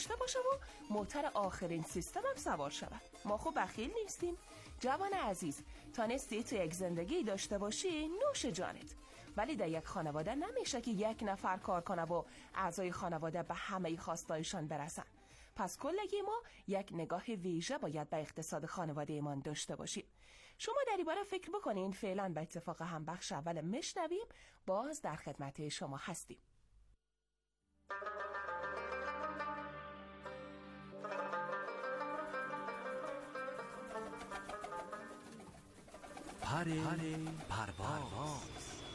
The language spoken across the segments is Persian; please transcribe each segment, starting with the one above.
باشه و موتر آخرین سیستم هم سوار شود. ما خب بخیل نیستیم. جوان عزیز، تانستی تو یک زندگی داشته باشی نوش جانت، ولی در یک خانواده نمیشه که یک نفر کار کنه و اعضای خانواده به همه خواستایشان برسن. پس کلگی ما یک نگاه ویژه باید به اقتصاد خانواده ایمان داشته باشیم. شما در این باره فکر بکنین. فعلا به اتفاق هم بخش اول میشنویم، باز در خدمت شما هستیم. پرواز.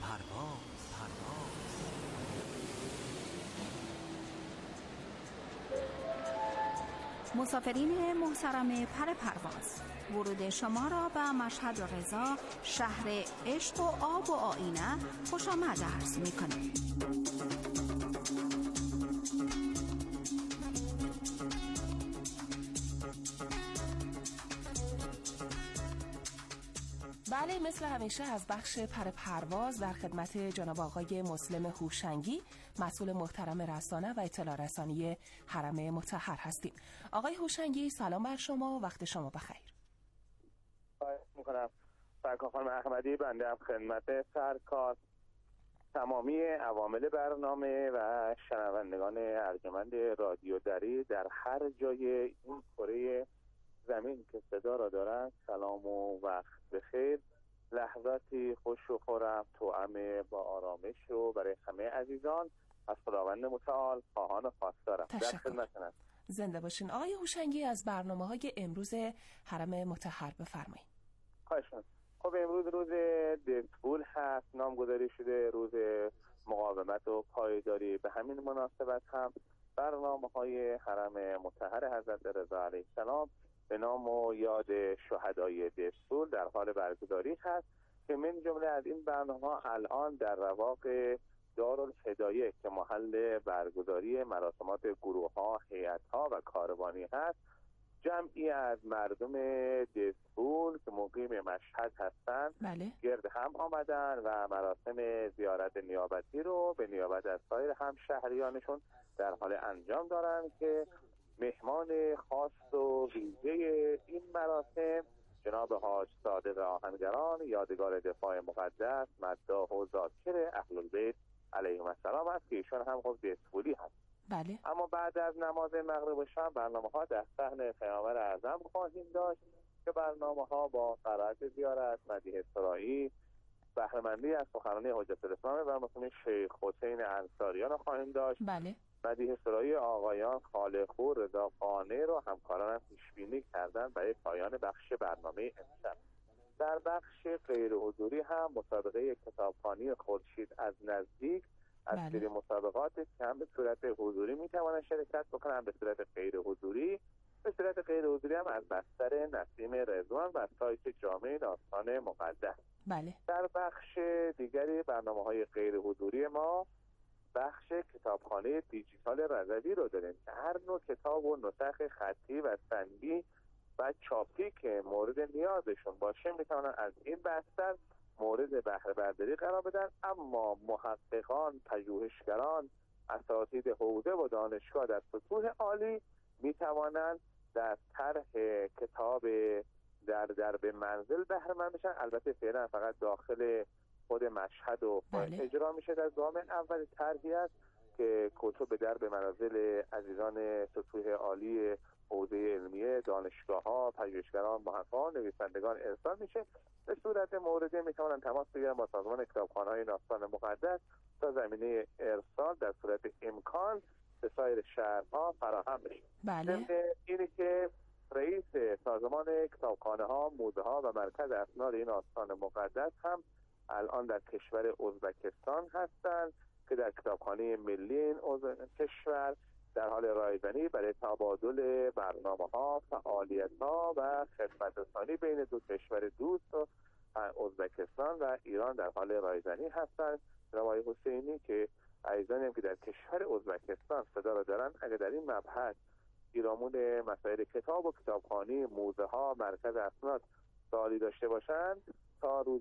مسافرین محترم پرواز، ورود شما را به مشهد رضا، شهر عشق و آب و آینه، خوش آمد عرض می‌کنیم. بله، مثل همیشه از بخش پرواز در خدمت جناب آقای مسلم هوشنگی، مسئول محترم رسانه و اطلاع رسانی حرم مطهر هستیم. آقای هوشنگی، سلام بر شما، وقت شما بخیر. خواهش میکنم. سرکار خانم احمدی، بنده هم خدمت سرکار، تمامی عوامل برنامه و شنوندگان ارجمند رادیو دری در هر جای این کره زمین که صدا را دارند سلام و وقت بخیر. لحظاتی خوش و خورم، توأم با آرامش رو برای همه عزیزان از خداوند متعال خواهان و خواستارم. در خدمتتونم. زنده باشین. آقای هوشنگی، از برنامه‌های امروز حرم مطهر بفرمایید. خواهش می‌کنم. خب امروز روز دسپول هست، نامگذاری شده روز مقاومت و پایداری. به همین مناسبت هم برنامه‌های حرم مطهر حضرت رضا علیه السلام به نام و یاد شهدای دسپول در حال برگزاری هست که من جمله از این برنامه‌ها الان در رواق دارالهدایه که محل برگزاری مراسمات گروه‌ها، هیئت‌ها و کاروانی هست، جمعی از مردم دسپول که مقیم مشهد هستند گرد هم آمدن و مراسم زیارت نیابتی رو به نیابت از سایر همشهریانشون در حال انجام دارن که مهمان خاص و ویژه این مراسم جناب حاج صادق آهنگران یادگار دفاع مقدس مداح و ذاکر اهل البیت علیهم السلام است که ایشان هم خب دسپولی هست. بله. اما بعد از نماز مغرب و شام برنامه‌ها در صحن پیامبر اعظم خواهیم داشت که برنامه‌ها با قرائت زیارت، مدیح سرایی، بهره‌مندی از سخنرانی حجت الاسلام و مرحوم شیخ حسین انصاریان خواهیم داشت. بله. مدیح سرایی آقایان خالق‌پور، رضا قانع رو همکاران هم پیش‌بینی کردن برای پایان بخش برنامه امشب. در بخش غیر حضوری هم مسابقه کتابخوانی خورشید از نزدیک از سری مسابقات که هم به صورت حضوری میتوانن شرکت بکنن، به صورت غیر حضوری. به صورت غیر حضوری هم از بستر نسیم رضوان و سایت جامع داستان مقدس. بله. در بخش دیگری برنامه‌های غیر حضوری ما بخش کتابخانه دیجیتال رضوی رو داریم که هر نوع کتاب و نسخ خطی و سنگی و چاپی که مورد نیازشون باشه میتونن از این بستر مورد بهره برداری قرار بدن. اما محققان، پژوهشگران، اساتید حوزه و دانشگاه در سطوح عالی میتوانند در طرح کتاب در به منزل بهره مند بشن. البته فعلا فقط داخل خود مشهد و اجرا میشه. در گام اول طرحی است که کتب در به منازل عزیزان سطوح عالی حوزه علمیه، دانشگاه‌ها، پژوهشگران، محققان، نویسندگان ارسال میشه. به صورت موردی میتوانند تماس بگیرن با سازمان کتابخانه‌های داستان مقدس تا زمینه ارسال در صورت امکان به سایر شهرها فراهم بشه. بله. اینی که رئیس سازمان کتابخانه‌ها، موزه‌ها و مرکز اسناد این آستان مقدس هم الان در کشور ازبکستان هستند که در کتابخانه ملی این کشور در حال رایزنی برای تبادل برنامه‌ها، فعالیت‌ها و خدمت‌رسانی بین دو کشور دوست و ازبکستان و ایران در حال رایزنی هستند. آقای حسینی که عزیزانی هم که در کشور ازبکستان صدا را دارن، اگر در این مبحث پیرامون مسائل کتاب و کتابخوانی، موزه‌ها، مرکز اسناد سوالی داشته باشند، تا روز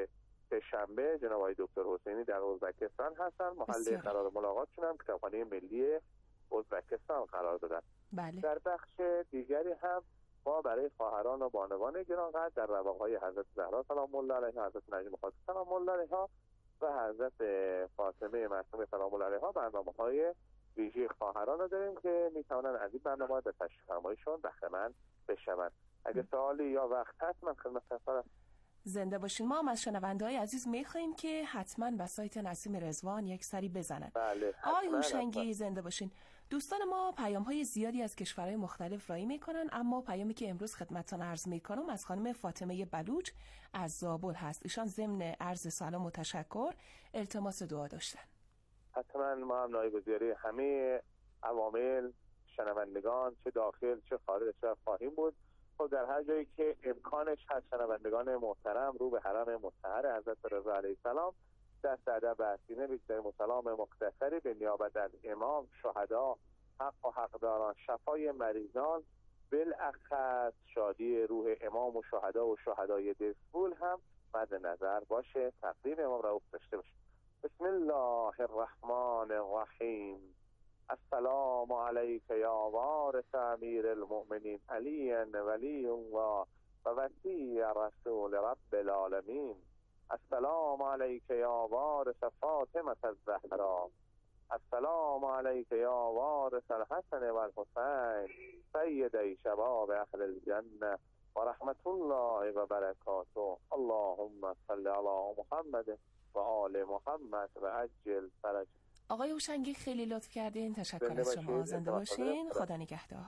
سه‌شنبه جناب آقای دکتر حسینی در ازبکستان هستن. محل قرار ملاقاتشون هم کتابخانه ملی ازبکستان قرار دادن. بله. در بخش دیگری هم ما برای خواهران و بانوان گرانقدر در رواقهای حضرت زهرا سلام الله علیها، حضرت نجم خاطر سلام الله علیها و حضرت فاطمه معصومه سلام الله علیها برنامه‌های ویژه خواهران رو داریم که میتونن از این برنامه به تشریف فرماییشون بهره مند بشوند. اگه سوالی یا وقت هست من خدمت هستم. زنده باشین. ما هم از شنونده‌های عزیز می‌خوایم که حتما به سایت نسیم رضوان یک سری بزنن. بله. آقای هوشنگی زنده باشین. دوستان ما پیام‌های زیادی از کشورهای مختلف رایی می‌کنن، اما پیامی که امروز خدمتتون عرض می‌کنم از خانم فاطمه بلوچ از زابل هست. ایشان ضمن عرض سلام و تشکر التماس دعا داشتن. حتما ما هم نایب‌گذاری همه عوامل شنوندگان چه داخل چه خارج خواهیم بود. خب در هر جایی که امکانش هست شنوندگان محترم رو به حرم مطهر حضرت رضا علیه السلام دست ادب و سینه بگذاریم و سلام مختصری به نیابت از امام، شهدا، حق و حقداران، شفای مریضان، بالاخص شادی روح امام و شهدا و شهدای دسفول هم مد نظر باشه. تقدیم امام رؤوف داشته باشه. بسم الله الرحمن الرحیم. السلام علیک یا وارث امیر المؤمنین علی ولی الله و وصی رسول رب العالمین. السلام علیک یا وارث فاطمه الزهرا. السلام علیک یا وارث الحسن و الحسین سیدی شباب اهل الجنه و رحمت الله و برکاته. اللهم صل علی محمد و آل محمد و عجل فرج. آقای هوشنگی خیلی لطف کردین. تشکر از شما. زنده باشین. خدا نگهدار.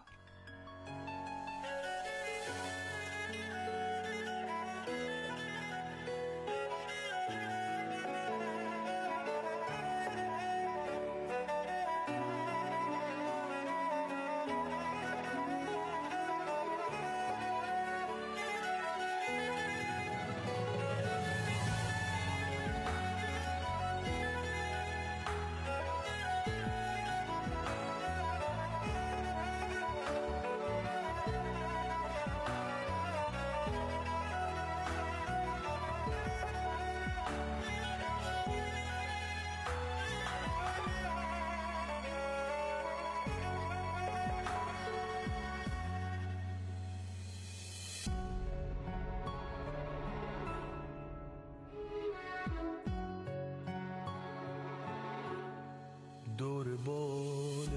دور بال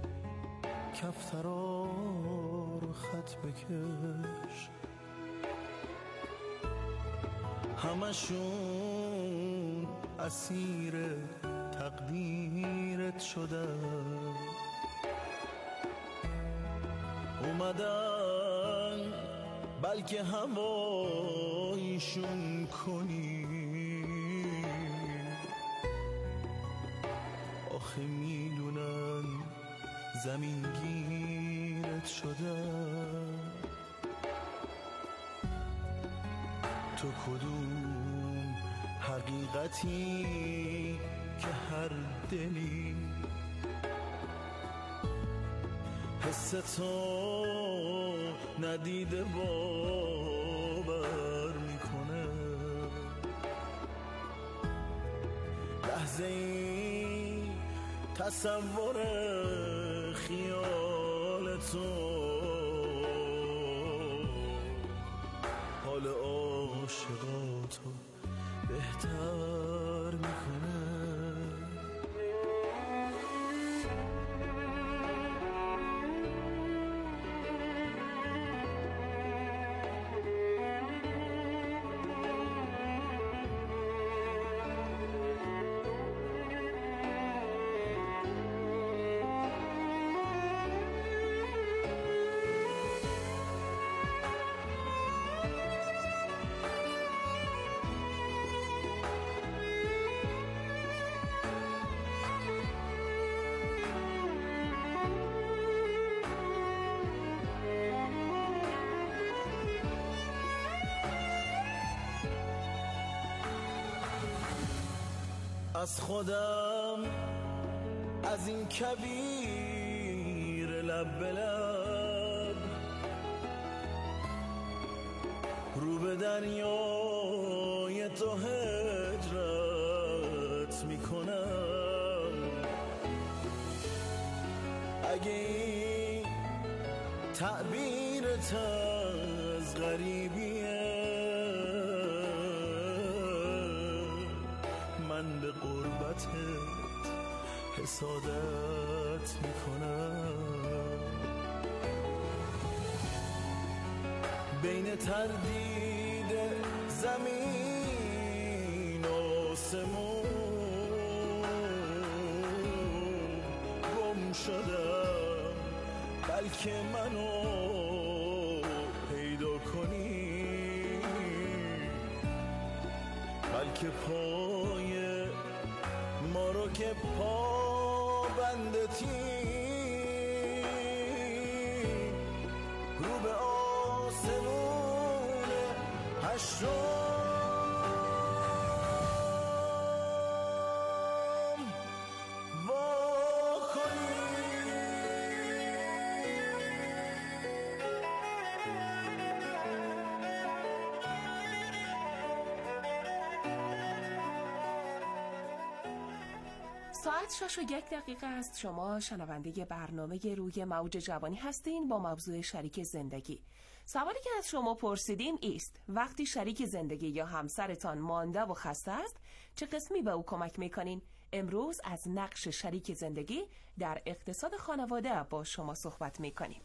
کفترار خط بکش، همشون اسیر تقدیرت شدن، اومدن بلکه هوایشون کنی، آخه میدونن زمین گیرت شدن. تو کدوم حقیقتی که هر دلی حس تو ندیده باور میکنه، لحظه این تصور خیال تو حال عاشقاتو بهتر میکنه. از خودم از این کبیر لب به لب رو به دریای تو هجرت میکنم، اگه تعبیرت از غریبیه، من به قربتت حسادت میکنم. بین تردید زمین و آسمون گم شدم، بلکه منو پیدا کنی، بلکه پای ما رو که پا بندتی رو به آسمون هشتم ساعت 6:01 است. شما شنونده برنامه روی موج جوانی هستین با موضوع شریک زندگی. سوالی که از شما پرسیدیم است: وقتی شریک زندگی یا همسرتان مانده و خسته است چه قسمی به او کمک میکنین؟ امروز از نقش شریک زندگی در اقتصاد خانواده با شما صحبت میکنیم.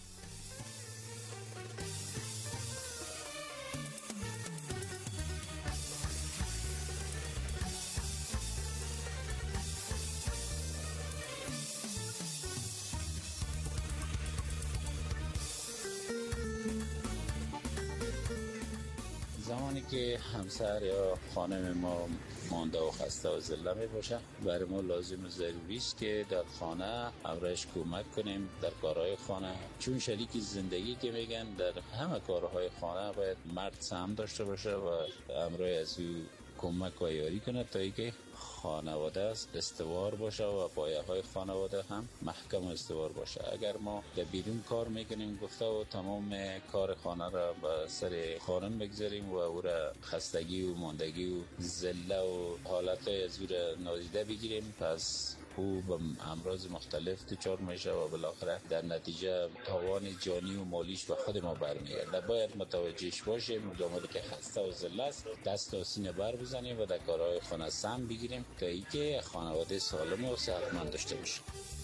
زمانی که همسر یا خانم ما مانده و خسته و ذله می باشه، برای ما لازم و ضروری است که در خانه امرش کمک کنیم در کارهای خانه، چون شریک زندگی که میگن در همه کارهای خانه باید مرد سهم داشته باشه و امرای از او کمک و یاری کنه تا اینکه خانواده استوار باشه و پایه‌های خانواده هم محکم استوار باشه. اگر ما در بیرون کار میکنیم گفته و تمام کار خانه را به سر خانم بگذاریم و او را خستگی و ماندگی و ذله و حالتهای از او را نادیده بگیریم، پس او به امراض مختلف دچار میشه و بالاخره در نتیجه تاوان جانی و مالیش به خود ما برمیگرده. باید متوجهش باشیم زمانی که خسته و ذله است دست تا سینه بر بزنیم و در کارهای خانه سهم بگیریم تا اینکه خانواده سالم و صحتمند داشته باشیم.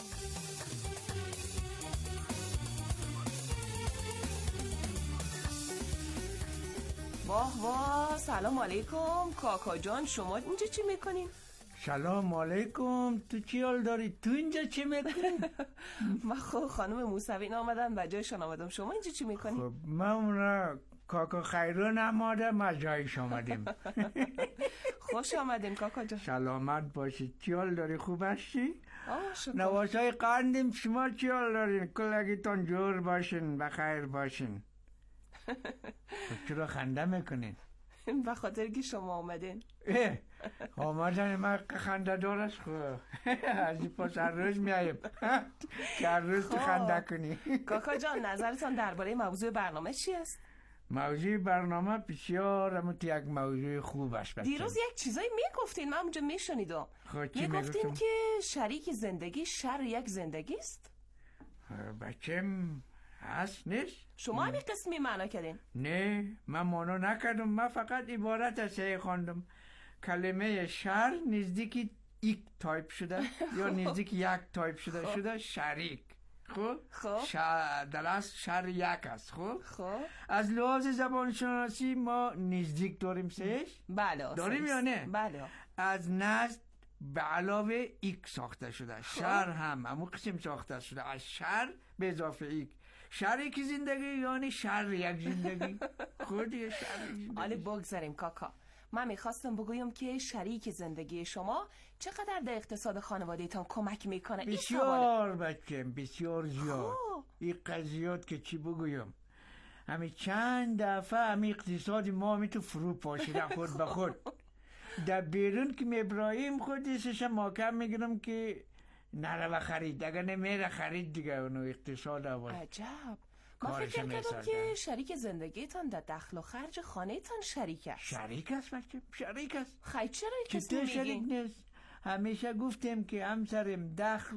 واه واه، سلام علیکم کاکا جان، شما اینجا چی میکنین؟ سلام علیکم، تو چی حال داری؟ تو اینجا چی میکنی؟ من خب خانم موسوی آمدن و جایشان آمدم، شما اینجا چی میکنی؟ خب من اونا کاکا خیرون آمده، ما جایش آمدیم. خوش آمدین کاکا جان. سلامت باشید، چی حال داری؟ خوب هستی؟ شکر. نواسای قندیم، شما چی حال دارین؟ کلگیتون جور باشین، بخیر باشین. چرا خنده میکنین؟ به خاطر که شما آمدین. آمدن من خنده دار است. از این پاس هر روز میاییم که هر روز تو خنده کنی. کاکا جان، نظرتان درباره موضوع برنامه چی است؟ موضوع برنامه بسیار یک موضوع خوب است. دیروز یک چیزایی میگفتین، من اونجا میشنیدم. میگفتین که شریک زندگی شر یک زندگی است. بچم هست نیست؟ شما همین قسمی معنا کردین؟ نه، من معنا نکردم، من فقط عبارت از خواندم. کلمه شر نزدیک یک تایپ شده یا نزدیک یک تایپ شده شریک. خب در اصل شر یک است. خب از لحاظ زبان شناسی ما نزدیک داریم سهش؟ بله داریم یا نه؟ بله. از نزد به علاوه ایک ساخته شده. شر هم همون قسم ساخته شده از شر به اضافه ایک. شریک زندگی یعنی شر یک زندگی. خودی شر زندگی. حالا بگذاریم کاکا، من میخواستم بگویم که شریک زندگی شما چقدر در اقتصاد خانوادهتان کمک میکنه؟ بسیار بچم، بسیار زیاد. این قضیات که چی بگویم، همین چند دفعه همین اقتصاد ما میتو فرو پاشیده خود به خود. در بیرون که میبراییم خودیسش محکم میگیرم که نره و خرید، اگر نمیره خرید دیگه اونو اقتصاد آورد. عجب. من فکر کردم که شریک زندگیتان در دخل و خرج خانه تان شریک است. شریک است بچه، شریک است. خیلی چرا این کسی شریک نیست؟ همیشه گفتیم که همسرم دخل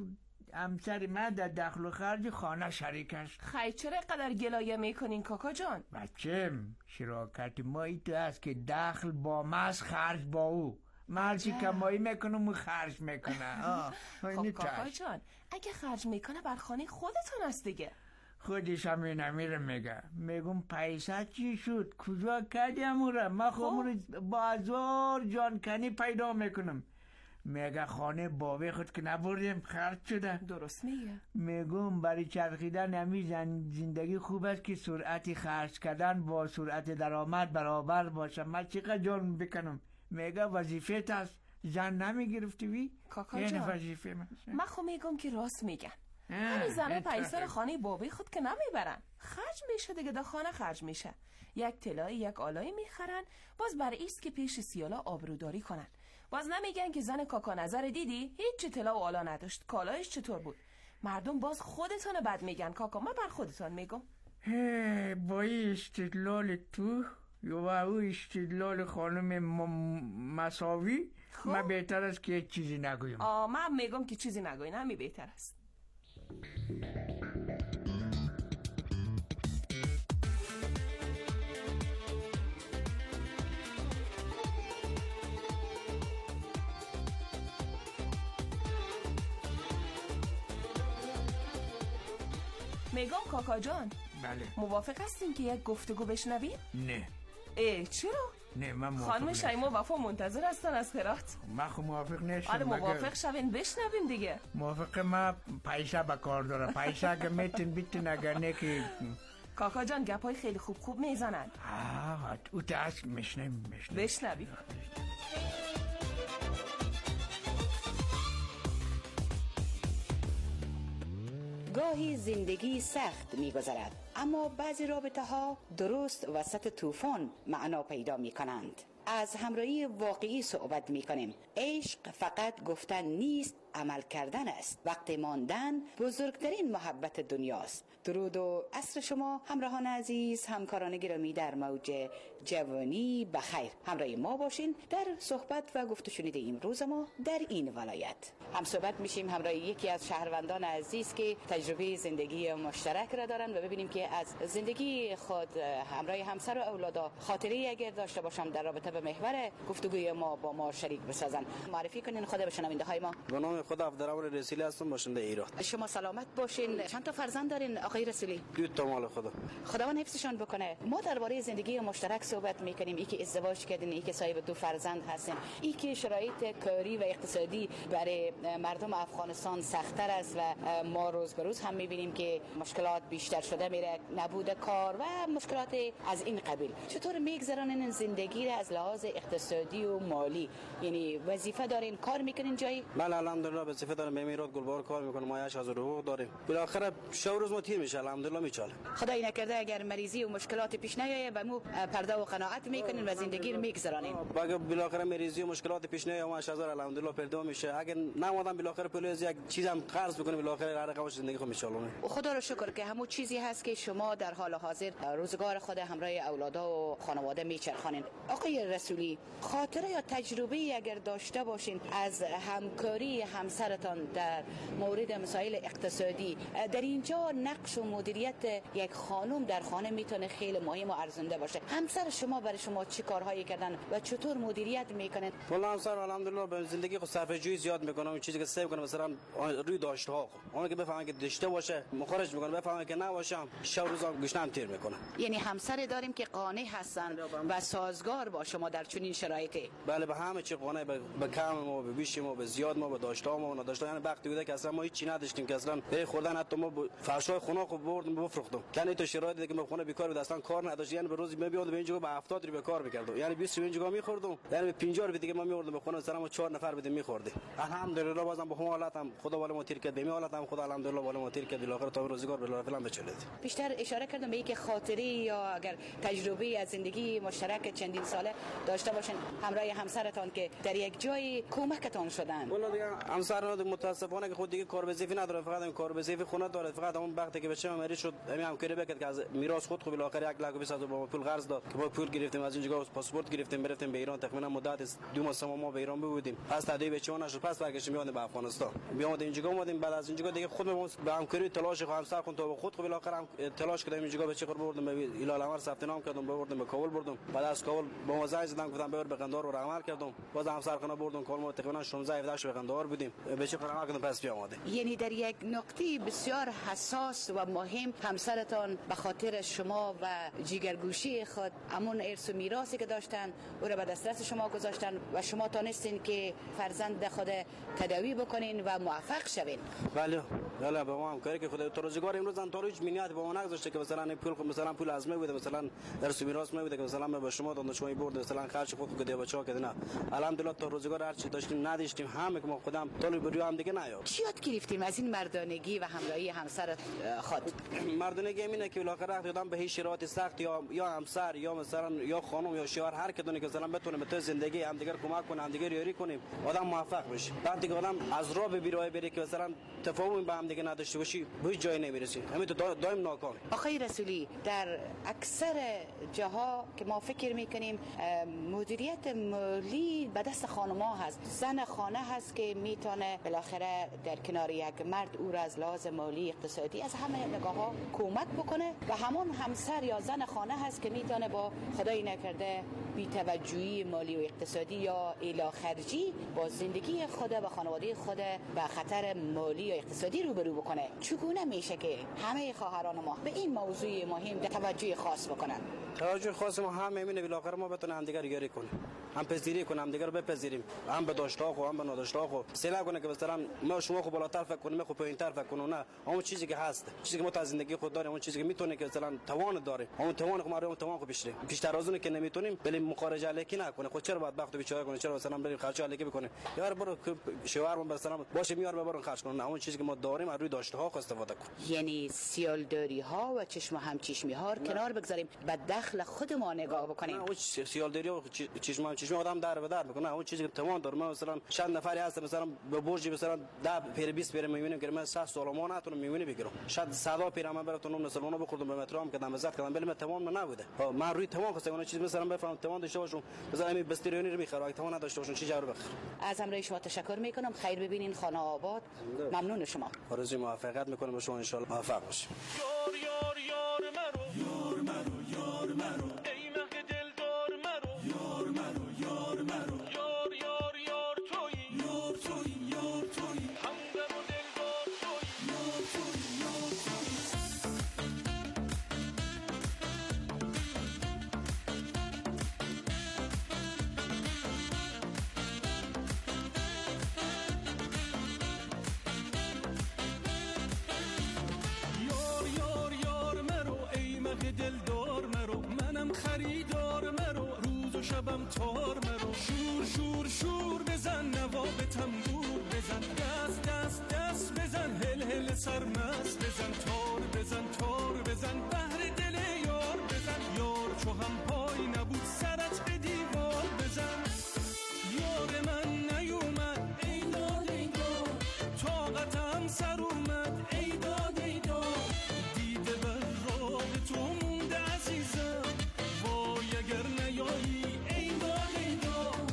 همسر من در دخل و خرج خانه شریک است. خیلی چرا قدر گلایه میکنین کاکا جان؟ بچم شراکت ما ایتو است که دخل با ماست، خرج با او. مرچی کمایی میکنم و خرج میکنه. خب کاکا جان اگه خرج میکنه بر خانه خودتون است دیگه. خودش همین نمیره میگم پیسه چی شد کجا کردیم او را؟ من خب بازار جان کنی پیدا میکنم. میگه خانه باوی خود که نبردیم خرج شده. درست میگه. میگم برای چرخیدن همین زندگی خوب است که سرعت خرج کردن با سرعت درآمد برابر باشه. من چقدر جان بکنم. میگه وظیفه است. زن نمیگرفتی وی؟ کاکا جان من خب میگم که راست میگن. همین زنه پیسر خانه بابی خود که نمیبرن، خرج میشه دیگه، در خانه خرج میشه. یک طلای یک آلای میخرن، باز برای ایست که پیش سیالا آبروداری کنن. باز نمیگن که زن کاکا نظر دیدی هیچ طلا و آلا نداشت، کالایش چطور بود. مردم باز خودتون بد میگن کاکا. من بر خودتون میگم. با این استدلال تو و او استدلال خانم مساوی من بهتر است که چیزی نگویم. من میگم که چیزی نگوین، همین بهتر است. میگم کاکا جان بله موافق هستین که یک گفتگو بشنویم؟ نه. چرا؟ نه من موافق خانم شیما وفا منتظر هستن از خیرات. من خب موافق نشم. موافق شوین بشنویم دیگه. موافق ما پیسه بکار داره. پیسه که میتن اگر نه که کاکا جان گپای خیلی خوب میزنن. او دست میشنویم. گاهی زندگی سخت می‌گذرد، اما بعضی رابطه ها درست وسط طوفان معنا پیدا می‌کنند. از همراهی واقعی صحبت می‌کنیم. عشق فقط گفتن نیست، عمل کردن است. وقت ماندن بزرگترین محبت دنیاست. درود و عصر شما همراهان عزیز، همکاران گرامی در موج جوانی بخیر. همراه ما باشین در صحبت و گفت و شنود امروز ما در این ولایت. هم صحبت میشیم همراه یکی از شهروندان عزیز که تجربه زندگی مشترک را دارن و ببینیم که از زندگی خود همراه همسر و اولادا خاطری اگر داشته باشم در رابطه به محور گفتگوی ما با ما شریک بسازن. معرفی کنین خود به شنونده های ما. به نام خدا عبدالرحمن رسولی هستم، باشنده ایراد. شما سلامت باشین. چند تا فرزند دارین آقای رسولی؟ 2 تا مال خدا. خداوند حفظشان بکنه. ما درباره زندگی مشترک صحبت میکنیم. ای که ازدواج کردین، ای که صاحب 2 فرزند هستین، ای که شرایط کاری و اقتصادی برای مردم افغانستان سخت‌تر است و ما روز به روز هم میبینیم که مشکلات بیشتر شده میره، نبود کار و مشکلات از این قبیل. چطور میگذرانین زندگی را از لحاظ اقتصادی و مالی؟ یعنی وظیفه دارین، کار میکنین جایی؟ بله الحمدلله وظیفه دارم، میراد گلبار کار میکنم، ما 8000 حقوق داریم. بالاخره شب روز ما تیر میشه الحمدلله میچاله. خدای نکرده اگر مریضی و مشکلات پیش نیایه و مو پرده و قناعت میکنین و زندگی رو میگذرانین. اگه بالاخره مریضی و مشکلات پیش نیایه ما 8000 الحمدلله پرده میشه. اگر نمادم بالاخره پلیس یک چیزم قرض بکنه بالاخره هر رقمش زندگی خود میچالونه. خدا رو شکر که همون چیزی هست که شما در حال حاضر روزگار خود همراه اولادا و خانواده میچرخانین. آقای رسولی خاطره یا تجربه اگر داشته باشین از همکاری همسرتان در مورد مسائل اقتصادی، در اینجا نقش و مدیریت یک خانم در خانه میتونه خیلی مهم و ارزنده باشه. همسر شما برای شما چه کارهایی کردن و چطور مدیریت میکنن؟ والله همسر الحمدلله به زندگی خود صرفه جویی زیاد میکنه. اون چیزی که سعی کنه مثلا روی داشته ها اون که بفهمه که داشته باشه مخارج میکنه، بفهمه که نباشه شب روزا گشنم تیر میکنه. یعنی همسر داریم که قانع هستن و سازگار با شما در چنین شرایطی؟ بله به همه چی قانع، به کم ما، به بیش ما، به زیاد ما، به داشته ما و نداشته. یعنی وقتی بوده که اصلا ما هیچ چی نداشتیم که اصلا به خوردن حتی ما فرشای خونه خود بردیم بفروختم. یعنی تو شرایطی دیگه ما خونه بیکار بود اصلا کار نداشت. یعنی به روزی میاد به اینجا به 70 روپیه کار میکردم، یعنی 20 روپیه اینجا میخوردم، یعنی به 50 روپیه دیگه ما میوردم به خونه سلام 4 نفر بدیم میخوردیم. الحمدلله بازم به حالاتم خدا بالا ما تیر کرد، به حالاتم خدا الحمدلله بالا ما تیر کرد، بالاخره تا روزگار بالا فلان بچلید. بیشتر اشاره کردم به اینکه خاطری یا اگر تجربه از زندگی مشترک چندین ساله داشته باشین همراه همسرتان که در یک جای کمکتان شدن. والله دیگه همسر متاسفانه که خود دیگه کار وظیفه نداره، فقط این کار وظیفه خونه داره، فقط اون وقتی که بچه‌م مریض شد همکاری بکرد که از میراث خود بالاخره 1,20,000 با پول قرض داد که با پول گرفتیم از اینجا پاسپورت گرفتیم برفتیم به ایران. تقریبا مدت 2 ماه 3 ماه به ایران بودیم. پس تادی بچه‌ها نشد، پس برگشتیم میوندیم به افغانستان. بیامد اینجا اومدیم، بعد از اینجا دیگه خودمون به همکاری تلاش همسر خود تا خود بالاخره هم تلاش کردیم اینجا بچه خود بردیم به ایلال امر ثبت نام کردم، بردیم به کابل بردم. بعد از کابل با مزایز زدم گفتم ببر به قندهار رو عمل کردم. باز همسر خونه بردم کابل تقریبا 16 به قندهار بودیم. بچه خود عمل کردم پس بیامد. یعنی در یک نقطه بسیار حساس و مهم همسرتان به خاطر شما و جیگرگوشی خود همون ارث و میراثی که داشتن او را به دسترس شما گذاشتن و شما تونستین که فرزند خود تداوی بکنین و موفق شوین. بله با ما هم کاری که خود تو روزگار امروز تا هیچ مینیت با ما نگذاشته که مثلا پول ازمه بوده، مثلا ارث و میراث بوده که مثلا به شما دانشجویی برد مثلا خرج خود کده بچه‌ها کده. نه الحمدلله تا روزگار هر چی داشتیم نداشتیم همه که ما خودم طول بریو هم دیگه نیاد. چی یاد گرفتیم از این مردانگی و همراهی همسر خود؟ مردانگی اینه که بالاخره آدم به هیچ شرایط سخت یا همسر یا مثلا یا خانم یا شوهر هر کدومی که مثلا بتونه به تو زندگی هم دیگر کمک کنه، هم دیگر یاری کنیم، آدم موفق بشه. وقتی که آدم از راه به بیراه بره که مثلا تفاهم با هم دیگه نداشته باشی به هیچ جایی نمیرسی، همین تو دائم ناکامی. آقای رسولی، در اکثر جاها که ما فکر میکنیم مدیریت مالی به دست خانم‌ها هست، زن خانه هست که میتونه بالاخره در کنار یک مرد او را از لحاظ مالی اقتصادی از همه نگاه‌ها کمک بکنه و همون همسر یا زن خانه هست که میتونه با خدای نکرده بی‌توجهی مالی و اقتصادی یا ایلا خرجی با زندگی خود و خانواده خود به خطر مالی و اقتصادی روبرو بکنه. چگونه میشه که همه خواهران ما به این موضوع مهم توجه خاص بکنن؟ توجه خاص ما هم همینه، بالاخره ما بتونیم همدیگر یاری کنیم، هم پذیری کنیم، همدیگر رو بپذیریم، هم به داشته خو هم به نداشته خو سلا کنه که مثلا ما شما خو بالاتر فکر کنیم، خو پایینتر فکر کنیم. نه، اون چیزی که هست، چیزی که ما تا زندگی خود داریم، اون چیزی که میتونه که مثلا توان داره، اون توان خو ما رو توان خو بیشتر از اون که نمیتونیم بلی مخارجه الکی نکنه. خود چرا باید وقت بیچاره کنه؟ چرا مثلا بریم خرج الکی بکنه؟ یار برو شوهر مثلا باشه میار ببرون خرج کنه. اون چیزی که ما داریم از روی داشته ها استفاده کنیم. یعنی سیالداری ها و چشم هم چشمی ها کنار بگذاریم، به دخل خود ما نگاه بکنیم. اون سیالداری و چشم هم چشمی آدم در به در میکنه. اون چیزی که توان داره، ما مثلا چند نفری هست مثلا به برج مثلا 10 پیر 20 پیر میبینیم که من 100 سال ما نتونم میبینی بگیرم، شاید 100 پیر من براتون مثلا اونو بخوردم به مترام که دم زد کردم ولی من توان نبوده. من روی توان خواستم اون چیز مثلا بفهمم توان داشته باشم، مثلا همین بستریونی رو میخرم، توان نداشته باشم چی جارو بخرم. از همراه شما تشکر میکنم. خیر ببینین خانه آباد. ممنون شما. آرزوی موفقیت میکنم به شما، ان شاء الله موفق باشید. یار یار یار مرو یار مرو یار مرو ای مه دل دار مرو یار مرو یار مرو یار یار یار تویی یار تویی یار تویی همدم و دل دار تویی یار تویی یار تویی. دلدار مرو منم خریدار مرو روز و شبم تار مرو شور شور شور بزن نوا به تنبور بزن دست دست دست بزن هل هل سرمست بزن تار بزن بهر دل یار بزن یار چو هم پای نبود سرت به دیوار بزن. یار من نیومد ای داد ای داد طاقتم سر اومد ای داد ای داد دیده بر راه تو مونده عزیزم وای اگر نیایی ای داد ای داد.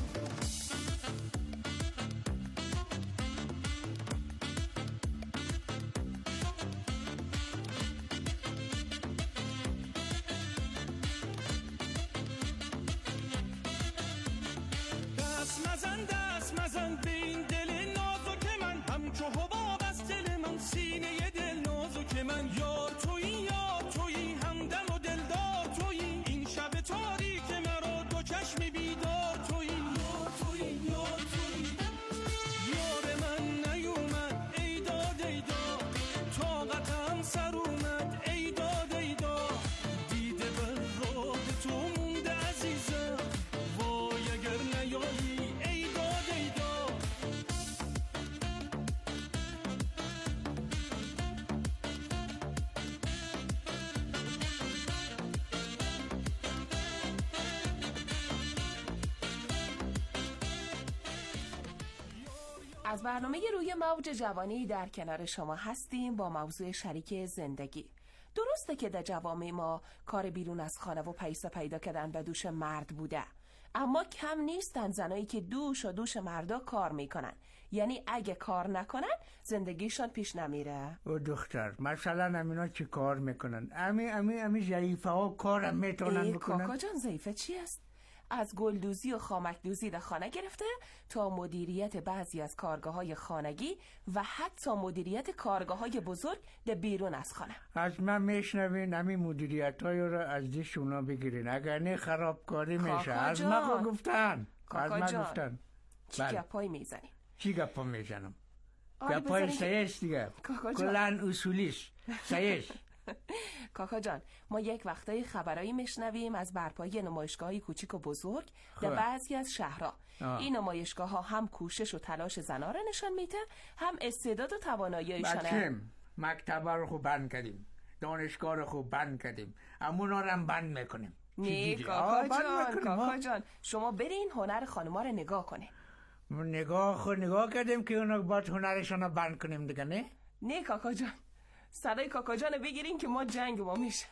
از برنامه روی موج جوانی در کنار شما هستیم با موضوع شریک زندگی. درسته که در جوامع ما کار بیرون از خانه و پیدا کردن به دوش مرد بوده، اما کم نیستن زنایی که دوش مردا کار میکنن. یعنی اگه کار نکنن زندگیشان پیش نمیره. او دختر مثلا امینا چی کار میکنن؟ امی ضعیفه ها کارم میتونن بکنن؟ کاکا جان ضعیفه چی است؟ از گلدوزی و خامکدوزی در خانه گرفته تا مدیریت بعضی از کارگاه‌های خانگی و حتی مدیریت کارگاه‌های بزرگ در بیرون از خانه. از من میشنوین همین مدیریت‌های رو از دیش اونا بگیرین، اگر نه خرابکاری میشه. از من گفتن. چی گپایی میزنی؟ چی گپا میزنم؟ گپای سیش دیگه کلن اصولیش سیش. کاکا جان، ما یک وقتایی خبرایی میشنویم از برپایی نمایشگاه‌های کوچیک و بزرگ در بعضی از شهرها. این نمایشگاه‌ها هم کوشش و تلاش زن‌ها را نشان میده، هم استعداد و توانایی‌شان. بچه‌م مکتب رو خوب بند کردیم، دانشگاه رو خوب بند کردیم، امونا رو هم بند میکنیم. نه کاکا جان شما برین هنر خانم‌ها رو نگاه کنه. نگاه کردیم که اونا باید هنرشون رو بند کنیم دیگه. نه کاکا جان، صدای کاکا جان بگیرین که ما جنگ ما میشه.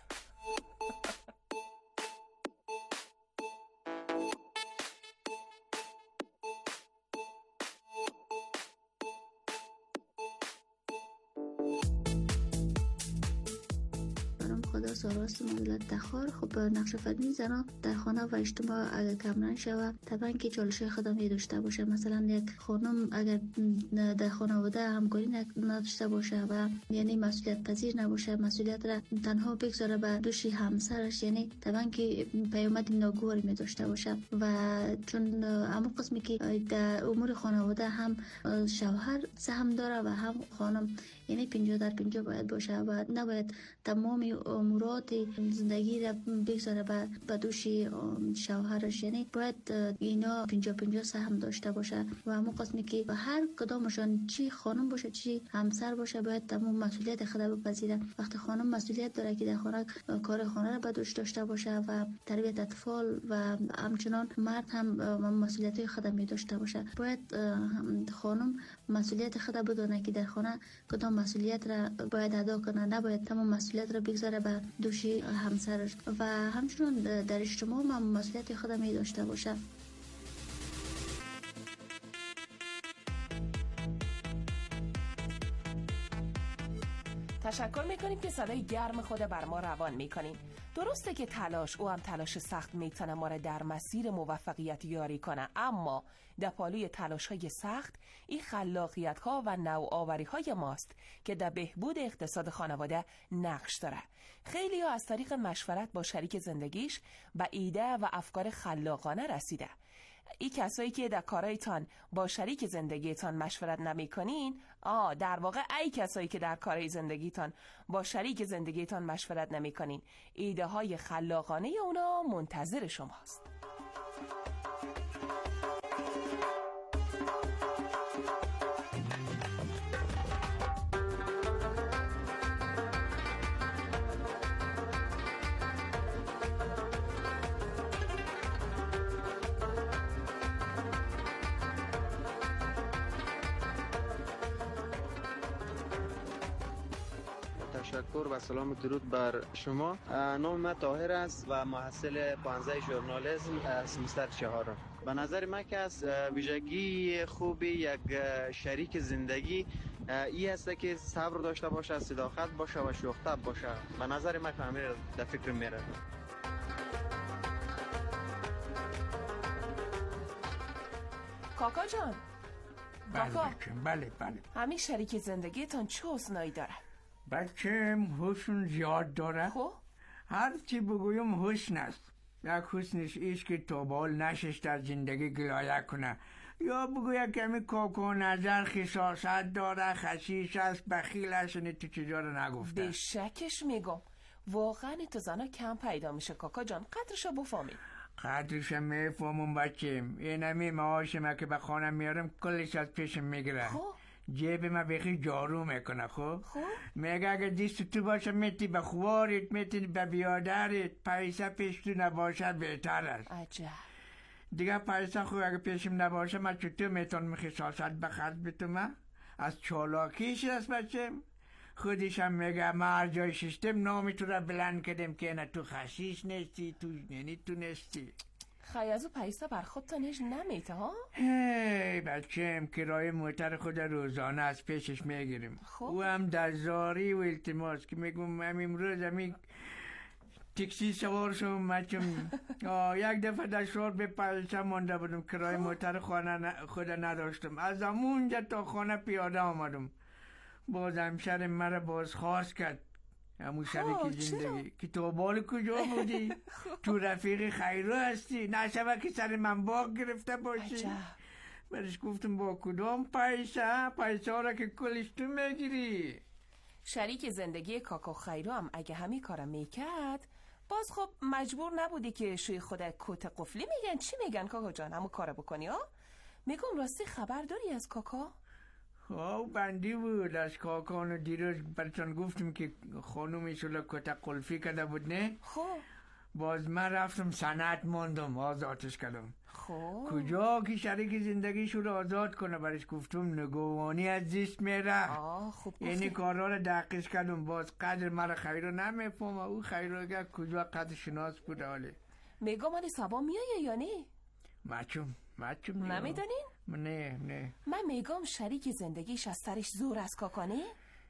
خدا ساراست مدلت تخار. خب نقش فنی زنان در خانه و اجتماع اگر کم نشود طبعا که چالش خدمتی داشته باشه. مثلا یک خانم اگر در خانواده همکاری نداشته باشه و یعنی مسئولیت پذیر نباشه، مسئولیت را تنها بگذاره به دوش همسرش، یعنی طبعا که پیامد ناگواری می داشته باشه. و چون اما قسمی که در امور خانواده هم شوهر سهم داره و هم خانم، یعنی 50-50 باید باشه و نباید تمام امورات زندگی را بگذاره به دوش شوهرش، یعنی باید اینا 50-50 سهم داشته باشه. و همون قسمی که هر کدامشان چی خانم باشه چی همسر باشه باید تمام مسئولیت خود بپذیره. وقتی خانم مسئولیت داره که در خانه کار خانه را به دوش داشته باشه و تربیت اطفال و همچنان مرد هم مسئولیت خود می داشته باشه. باید خانم مسئولیت خود بدونه که در خانه کدام مسئولیت را باید ادا کنه، نباید تمام مسئولیت را بگذاره به دوش همسرش و همچنان در اجتماع هم مسئولیت خود می داشته باشه. تشکر میکنیم که صدای گرم خود بر ما روان میکنیم. درسته که تلاش او هم تلاش سخت میتونه ما را در مسیر موفقیت یاری کنه، اما در پالوی تلاش های سخت این خلاقیت ها و نوآوری های ماست که در بهبود اقتصاد خانواده نقش داره. خیلی ها از طریق مشورت با شریک زندگیش به ایده و افکار خلاقانه رسیده. این کسایی که در کارایتان با شریک زندگیتان مشورت نمی کنین، در واقع ای کسایی که در کارای زندگیتان با شریک زندگیتان مشورت نمی کنین، ایده های خلاقانه اونا منتظر شماست. تشکر و سلام درود بر شما. نام من طاهر است و محصل 15 ژورنالیسم سمستر 4. به نظر من که از ویژگی خوبی یک شریک زندگی این است که صبر داشته باشه، صداقت باشه و شوخ‌طبع باشه. به نظر من که همین در فکر میره. کاکا جان، بله همین شریک زندگیتان چه حسنایی داره؟ بچم حسن زیاد داره. خب هر چی بگویم حسن است. یک حسنش ایش که توبال نشش در زندگی گلایه کنه، یا بگوید که همی کاکا نظر خصاصت داره، خشیش است، بخیل است، تو چیزا رو نگفته. به شکش میگم واقعا تو زنا کم پیدا میشه کاکا جان، قدرشو بفهمیم. قدرشو میفهمم بچم. این همی معاشمه که به خانم میارم کلش از پیشم میگیره. جیب ما بخی جارو میکنه. خب میگه اگه دیست تو باشه میتی به خوارت، میتی به بیادرت، پیسه پیش تو نباشه بهتر است. عجب. دیگه پیسه خوب اگه پیشم نباشه من چطور میتونم خصاصت بخرج بتونم؟ از چالاکیش است بچم. خودش هم میگه ما هر جای ششتم نامی تو را بلند کردیم که نه تو خشیش نیستی، تو یعنی تو نیستی. خیلی از او پیسه بر خود تا نش نمیته ها؟ هی بچم کرایه موتر خود روزانه از پیشش میگیریم. او هم در زاری و التماس که میگم هم امروز همی تکسی سوار شدم بچم. یک دفعه در شهر به پیسه مانده بودم، کرایه موتر خانه خود نداشتم، از همونجا تا خانه پیاده آمدم. باز همشر مرا باز خواست کرد. همون شریک زندگی که تو بال کجا بودی؟ تو رفیق خیرو هستی؟ نشوه که سر من باق گرفته باشی؟ برش گفتم با کدام پیسه را که کلش تو میگیری؟ شریک زندگی کاکا خیرو هم اگه همین کارم میکرد باز خب مجبور نبودی که شوی خودت کت قفلی میگن چی میگن کاکا جان همون کارو بکنی ها؟ میگم راستی خبر داری از کاکا؟ بندی بود از کاکانو دیروز براتون گفتم که خانومش رو کت قلفی کرده بود نه؟ خب باز من رفتم سند موندم آزادش کردم. خب کجا که شریک زندگیش رو آزاد کنه برش گفتم نگوانی از زیست میره. خوب یعنی کارا رو دقیقش کردم. باز قدر مرا خیرو نمیفهم او خیرو که کجا قدر شناس بوده حاله. میگم من سبا میایه یا نه؟ مچم نمیدونین؟ نه من میگم شریک زندگیش از سرش زور از کاکانه؟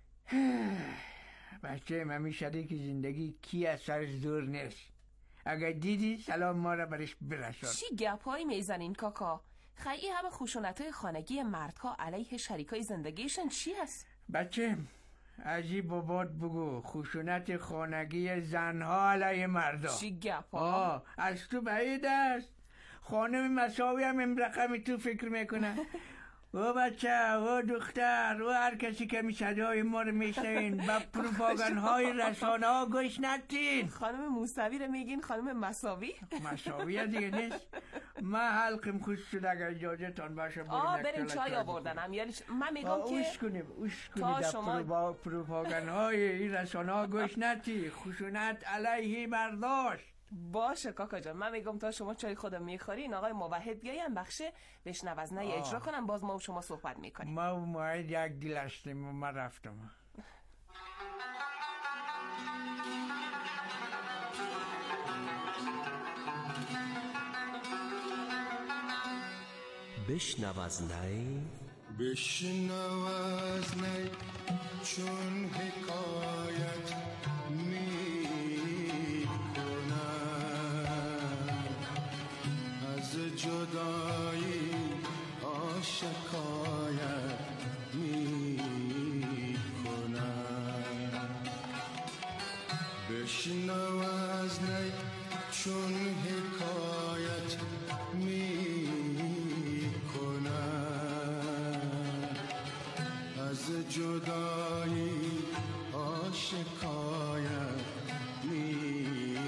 بچه ممی شریک زندگی کی از سرش زور نیست. اگر دیدی سلام ما را برش برسان. چی گپایی میزنین کاکا؟ خیلی همه خشونت‌های خانگی مردها علیه شریکای زندگیشن چی هست؟ بچه عجیب بابات بگو خشونت خانگی زنها علیه مردا. چی گپا؟ از تو بعید است. خانم مساوی هم این رقمی تو فکر میکنه. او بچه او دختر او هر کسی که می صدای ما رو میشنوین با پروپاگان های رسانه ها گوش ندین. خانم موسوی رو میگین خانم مساوی؟ مساوی دیگه نیست. من حلقم خوش شد اگر اجازه تان باشه بریم چای آوردنم. یعنی من میگم که اوش کنیم در پروپاگان های این رسانه ها گوش ندی. خشونت علیه مرداش. باشه کاکا جان من میگم تا شما چای خودم میخورین آقای موحد بیاین بخشه بشنوزنه اجرا کنم باز ما و شما صحبت میکنیم. ما و موحد یک دیل هستیم و من رفتم. بشنو از نی چون حکایت جدایی آشکایت می کنم. بشنو از نی چون حکایت می کنم. از جدایی آشکایت می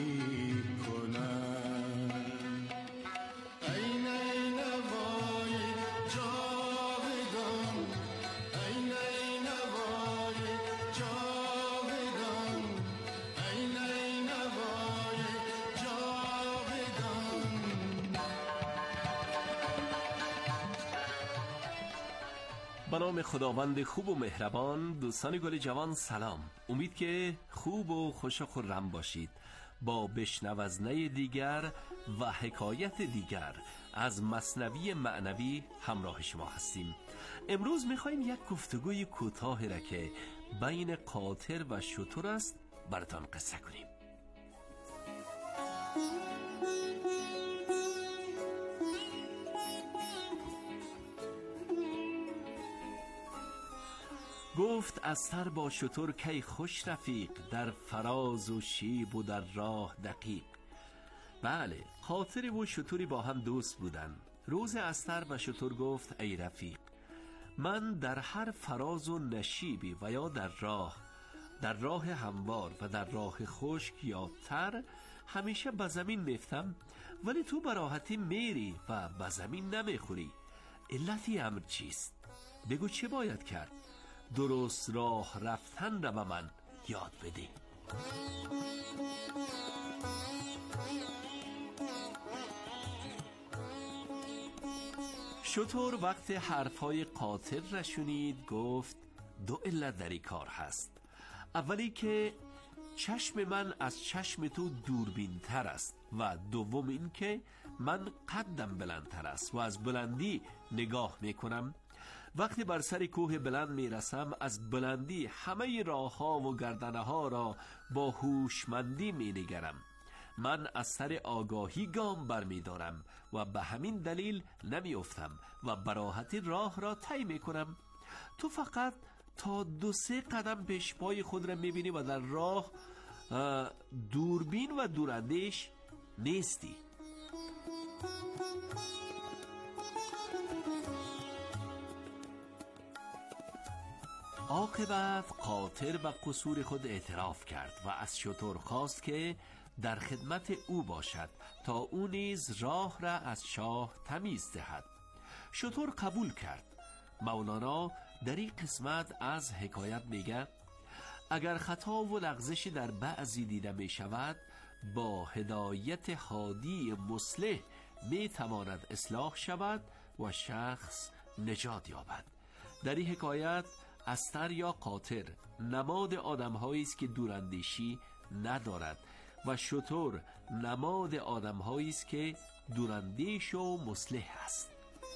به نام خداوند خوب و مهربان. دوستان گل جوان سلام. امید که خوب و خوش و خرم باشید. با بشنوزنه دیگر و حکایت دیگر از مثنوی معنوی همراه شما هستیم. امروز میخوایم یک گفتگوی کوتاه را که بین قاطر و شتر است براتان قصه کنیم. گفت استر با شتر کی خوش رفیق، در فراز و شیب و در راه دقیق. بله، قاطر و شتری با هم دوست بودن. روز استر و شتر گفت ای رفیق، من در هر فراز و نشیبی و یا در راه هموار و در راه خشک یا تر همیشه به زمین میفتم، ولی تو به راحتی میری و به زمین نمیخوری. علتی امر چیست؟ بگو چه باید کرد؟ درست راه رفتن را به من یاد بده. شتر وقت حرفهای قاطر را شنید گفت دو علت در این کار هست. اولی که چشم من از چشم تو دوربین تر است و دوم این که من قدم بلندتر است و از بلندی نگاه میکنم. وقتی بر سر کوه بلند میرسم از بلندی همه راه ها و گردنه ها را با هوشمندی مینگرم. من از سر آگاهی گام برمیدارم و به همین دلیل نمیافتم و براحتی راه را طی میکنم. تو فقط تا 2-3 قدم پیش پای خود را میبینی و در راه دوربین و دوراندیش نیستی. عاقبت قاطر به قصور خود اعتراف کرد و از شتر خواست که در خدمت او باشد تا او نیز راه را از شاه تمیز دهد. شتر قبول کرد. مولانا در این قسمت از حکایت میگه اگر خطا و لغزشی در بعضی دیده می شود با هدایت هادی مصلح می تواند اصلاح شود و شخص نجات یابد. در این حکایت استر یا قاطر نماد آدم‌هایی است که دوراندیشی ندارد و شتر نماد آدم‌هایی است که دوراندیش و مصلح است.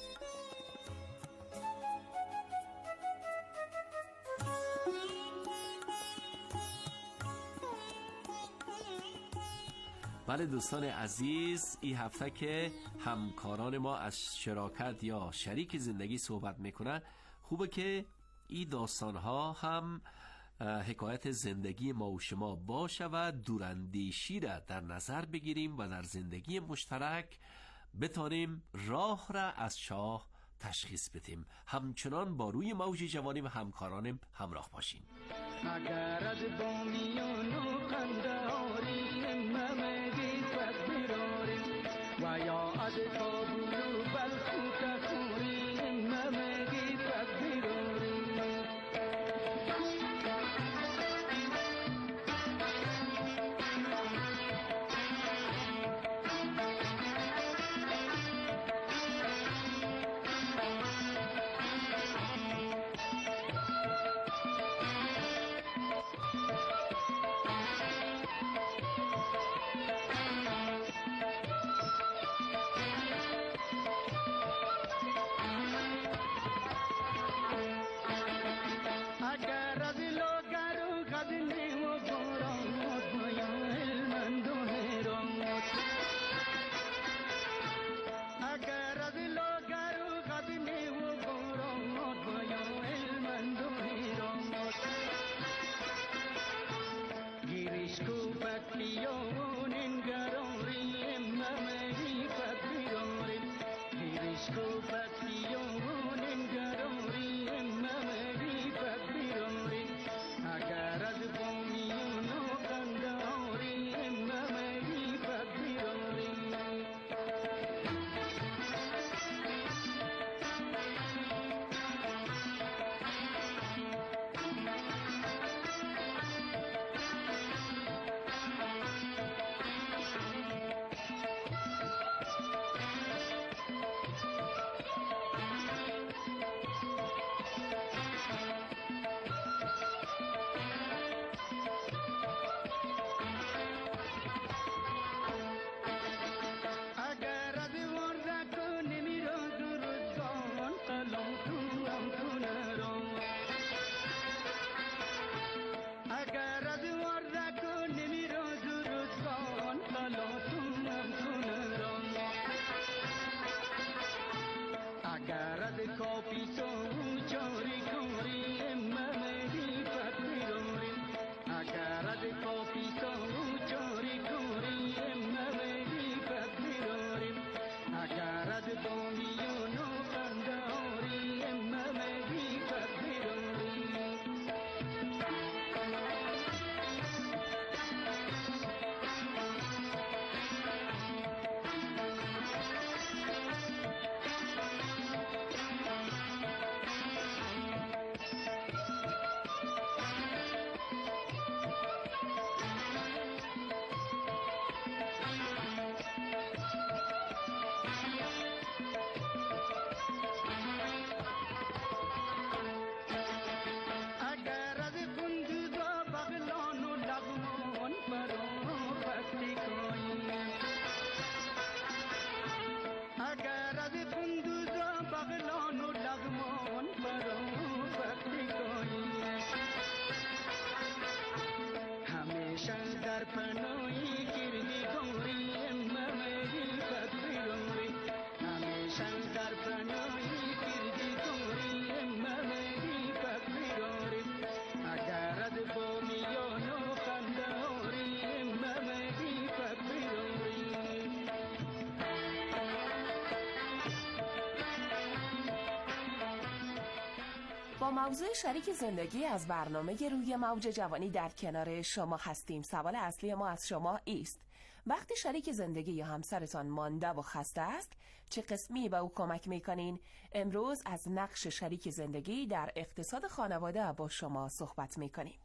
بله دوستان عزیز، این هفته که همکاران ما از شراکت یا شریک زندگی صحبت میکنن، خوبه که این داستانها هم حکایت زندگی ما و شما باشه و دوراندیشی را در نظر بگیریم و در زندگی مشترک بتانیم راه را از شاه تشخیص بدیم. همچنان با روی موج جوانی و همکارانم همراه باشیم. اگر از بامیان و قندهاری ممگی پس براری و یا از کابل و بلخ و تخوری ممگی پس براری با موضوع شریک زندگی از برنامه روی موج جوانی در کنار شما هستیم. سوال اصلی ما از شما است: وقتی شریک زندگی یا همسرتان مانده و خسته است چه قسمی به او کمک میکنین؟ امروز از نقش شریک زندگی در اقتصاد خانواده با شما صحبت میکنیم.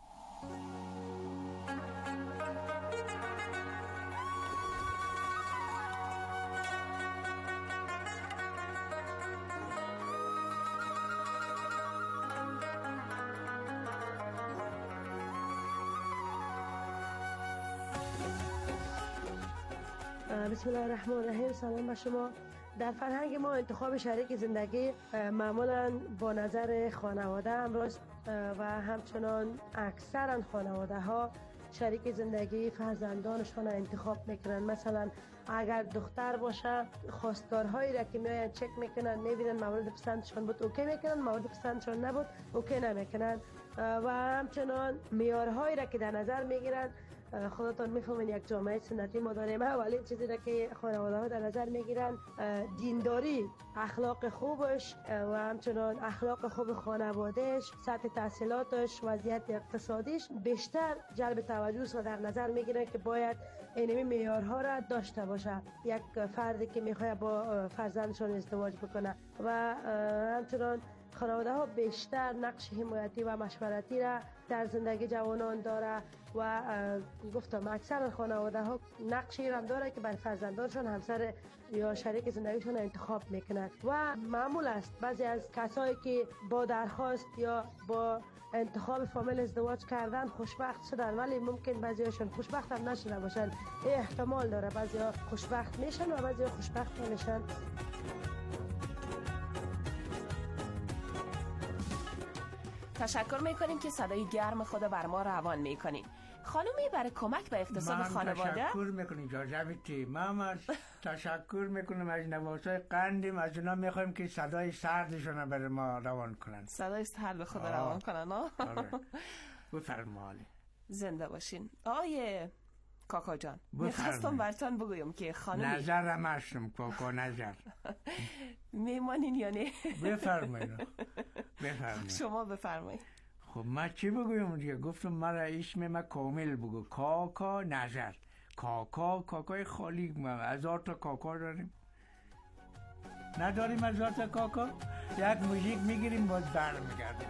بسم الله الرحمن الرحیم. سلام به شما. در فرهنگ ما انتخاب شریک زندگی معمولا با نظر خانواده امروز و همچنان اکثرا خانواده ها شریک زندگی فرزندانشان انتخاب میکنن. مثلا اگر دختر باشه خواستگارهایی را که میاین چک میکنن، میبینن مورد پسندشان بود اوکی میکنن، مورد پسندشان نبود اوکی نمیکنن و همچنان معیارهایی را که در نظر میگیرن. خودتان میفهمین یک جامعه سنتی ما داریم. اولین چیزی را که خانواده ها در نظر میگیرن دینداری، اخلاق خوبش و همچنان اخلاق خوب خانوادهش، سطح تحصیلاتش، وضعیت اقتصادیش بیشتر جلب توجه و در نظر میگیرن که باید اینمی معیارها را داشته باشه یک فردی که میخواد با فرزندشون ازدواج بکنه. و همچنان خانواده ها بیشتر نقش حمایتی و مشورتی را در زندگی جوانان داره و گفتم اکثر خانواده ها نقشی را داره که برای فرزندانشون همسر یا شریک زندگیشون انتخاب میکنند و معمول است بعضی از کسایی که با درخواست یا با انتخاب فامیل ازدواج کردن خوشبخت شدن، ولی ممکن بعضیاشون خوشبخت هم نشده باشن. احتمال داره بعضیا خوشبخت میشن و بعضیا خوشبخت نمیشن. تشکر میکنیم که صدای گرم خود بر ما روان میکنین. خانومی برای کمک به اقتصاد خانواده تشکر میکنیم جاجبیتی ماما. تشکر میکنیم از نوازهای قندیم، از اونا میخوایم که صدای سردشون برای ما روان کنن. صدای سرد خود روان کنن. آره. بفرمایید. زنده باشین. آقای کاکا جان، میخواستم براتون بگویم که خانومی نظرم هستم کاکا نظر میمانین یا نه؟ بفرمایید. شما بفرمایید. خب من چی بگویم دیگه؟ گفتم مرا اسم من کامل بگو، کاکا نظر. کاکای خالی، ما 1000 تا کاکا داریم. نداریم 1000 تا کاکا؟ یک موزیک میگیریم باز برمیگردیم.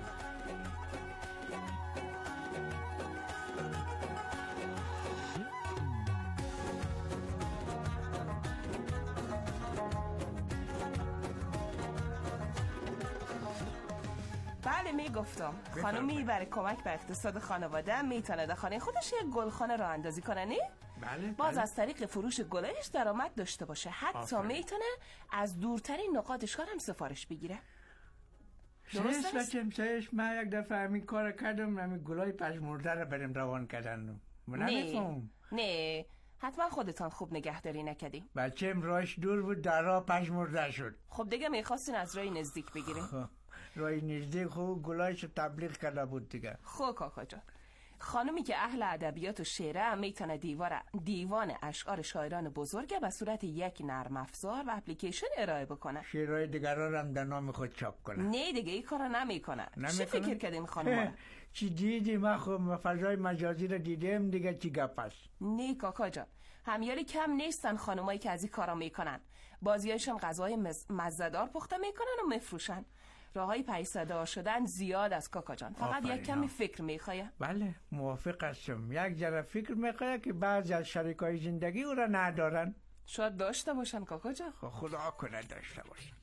بله میگفتم خانومی برای کمک به اقتصاد خانواده میتونه در خانه خودش یک گلخانه راه اندازی کنه، نه؟ بله. باز از طریق فروش گلش درآمد داشته باشه. حتی میتونه از دورترین نقاط شهر هم سفارش بگیره. درست است؟ من یک دفعه همین کار کردم، همین گلای پژمرده رو بریم روان کردن. نه حتما خودتان خوب نگهداری نکردی. بچه‌م راهش دور بود، در راه پژمرده شد. خب دیگه میخواستین از راه نزدیک بگیرین. راه نزدیک خوب گلایش تبلیغ کرده بود دیگه. خب کاکا جان، خانومی که اهل ادبیات و شعره میتونه دیوان اشعار شاعران بزرگ به صورت یک نرم افزار و اپلیکیشن ارائه بکنه. شعرهای دیگران هم در نام خود چاپ کنه. نه دیگه این کارو نمیکنه. چی فکر کردین خانم؟ چی دیدی؟ من خب فضای مجازی رو دیدم دیگه، چی گپ است؟ نه کاکا جان، همیاری کم نیستن خانمایی که از این کارا میکنن. بعضیاشون غذای مزه‌دار پخته میکنن و میفروشن. راههای پیسه‌دار شدن زیاد از کاکا جان، فقط یک کمی فکر میخواه. بله موافق هستم. یک ذره فکر میخواه که بعضی از شریکای زندگی او را ندارن. شاید داشته باشن کاکا جان. خدا کنه داشته باشن.